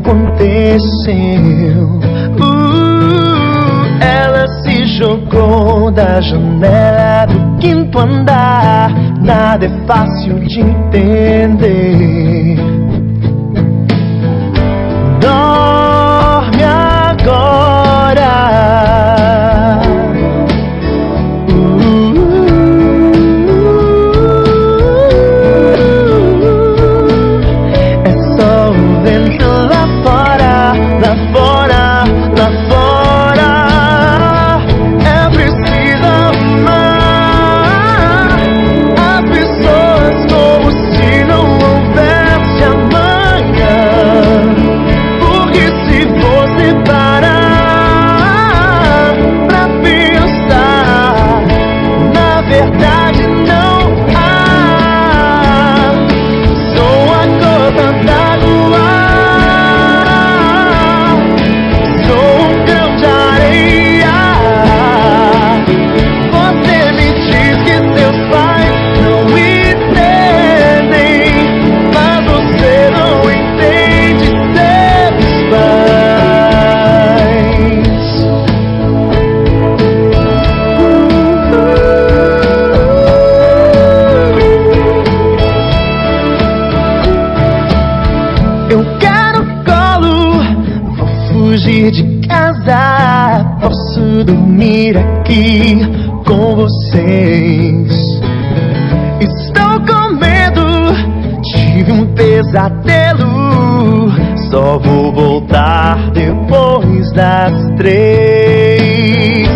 aconteceu? Ela se jogou da janela do quinto andar. Nada é fácil de entender. Dorme agora. É só o vento lá fora, lá fora, lá fora. É preciso amar as pessoas como se não houvesse amanhã. Porque se você parar pra pensar, na verdade não há. Sou a gota d'água, sou um grão de areia. Você me diz que seus pais não entendem, mas você não entende seus pais. Eu quero colo, vou fugir de casa. Posso dormir aqui com vocês. Estou com medo, tive um pesadelo. Só vou voltar depois das 3.